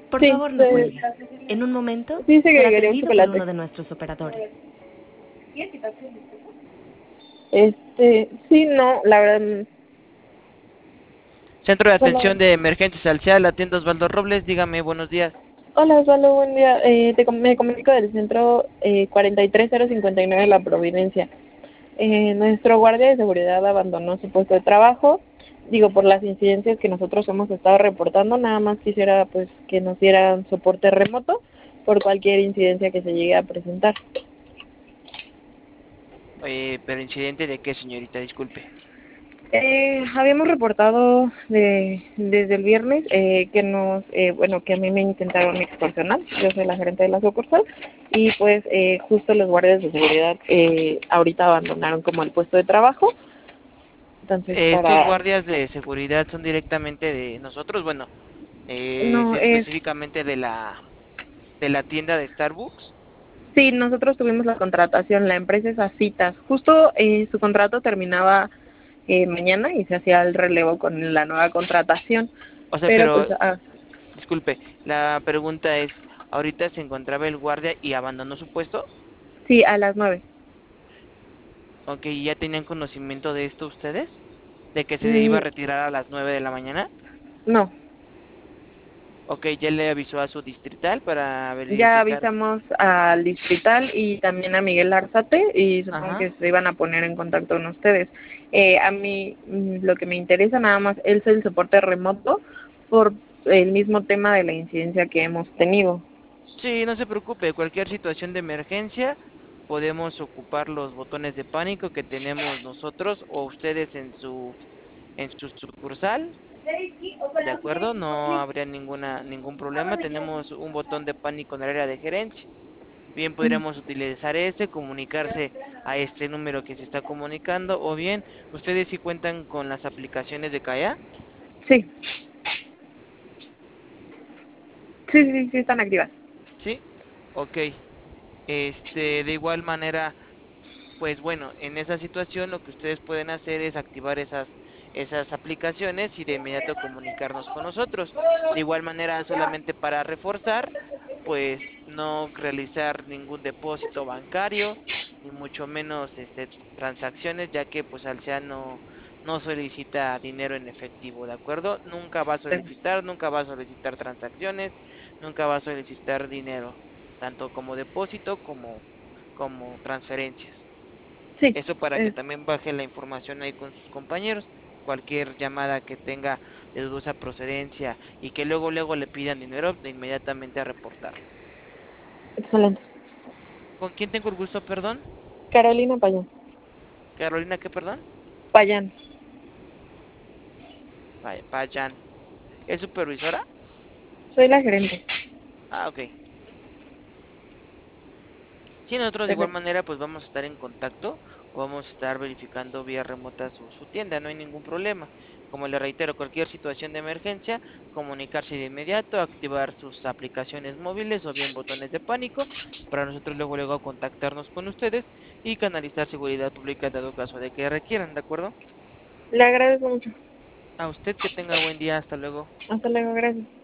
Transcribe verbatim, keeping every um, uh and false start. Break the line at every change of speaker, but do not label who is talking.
Por
Sí,
favor, no
se,
cuelgue. En un momento
sí dice
será
que quería un
atendido por
chocolate.
uno de nuestros operadores.
Este, sí, no, la verdad.
Centro de
Solo...
Atención de Emergencias Social, la tienda Osvaldo Robles, dígame, buenos días.
Hola, Osvaldo, buen día. Eh, te, com- me comunico del centro eh, cuarenta y tres cero cincuenta y nueve de La Providencia. Eh, nuestro guardia de seguridad abandonó su puesto de trabajo. Digo, por las incidencias que nosotros hemos estado reportando, nada más quisiera pues que nos dieran soporte remoto por cualquier incidencia que se llegue a presentar.
Eh, pero incidente de qué, señorita, disculpe.
Eh, habíamos reportado de, desde el viernes eh, que nos, eh, bueno, que a mí me intentaron extorsionar. Yo soy la gerente de la sucursal y pues eh, justo los guardias de seguridad eh, ahorita abandonaron como el puesto de trabajo. Entonces
Eh, estos
para,
guardias de seguridad son directamente de nosotros, bueno, eh, es
no es,
específicamente de la de la tienda de Starbucks.
sí, nosotros tuvimos la contratación, la empresa es a citas. Justo eh, su contrato terminaba eh, mañana y se hacía el relevo con la nueva contratación,
O sea,
pero pues
pero,
ah,
disculpe, la pregunta es, ¿ahorita se encontraba el guardia y abandonó su puesto?
sí, a las nueve.
Ok, ¿ya tenían conocimiento de esto ustedes? ¿De que se iba
Mm,
a retirar a las nueve de la mañana?
no.
Ok, ¿ya le avisó a su distrital para
Ya
verificar?
avisamos al distrital y también a Miguel Arzate y supongo
Ajá.
que se iban a poner en contacto con ustedes. Eh, a mí mm, lo que me interesa nada más es el soporte remoto por el mismo tema de la incidencia que hemos tenido.
Sí, no se preocupe, cualquier situación de emergencia podemos ocupar los botones de pánico que tenemos nosotros o ustedes en su en su sucursal, ¿de acuerdo? No habría ninguna ningún problema. Tenemos un botón de pánico en el área de gerencia. Bien,
Mm,
podríamos utilizar ese, comunicarse a este número que se está comunicando, o bien, ustedes sí cuentan con las aplicaciones de Kaya.
sí, sí, sí, sí están activas.
¿Sí? Ok. Este, de igual manera, pues bueno, en esa situación lo que ustedes pueden hacer es activar esas esas aplicaciones y de inmediato comunicarnos con nosotros. De igual manera, solamente para reforzar, pues no realizar ningún depósito bancario, ni mucho menos este transacciones, ya que pues Alsea no no solicita dinero en efectivo, ¿de acuerdo? Nunca va a solicitar, nunca va a solicitar transacciones, nunca va a solicitar dinero, tanto como depósito como como transferencias.
Sí,
Eso para que
es
también baje la información ahí con sus compañeros. Cualquier llamada que tenga de dudosa procedencia y que luego luego le pidan dinero, de inmediatamente a reportarlo.
excelente.
¿Con quién tengo el gusto, perdón?
Carolina Payán.
Carolina, ¿qué, perdón?
Payán,
Vaya, Payan. ¿Es supervisora?
soy la gerente.
Ah, ok. Sí, nosotros de igual
Perfecto.
manera pues vamos a estar en contacto o vamos a estar verificando vía remota su, su tienda, no hay ningún problema. Como le reitero, cualquier situación de emergencia, comunicarse de inmediato, activar sus aplicaciones móviles o bien botones de pánico para nosotros luego luego contactarnos con ustedes y canalizar seguridad pública en dado caso de que requieran, ¿de acuerdo?
Le agradezco mucho.
A usted que tenga buen día, hasta luego.
Hasta luego, gracias.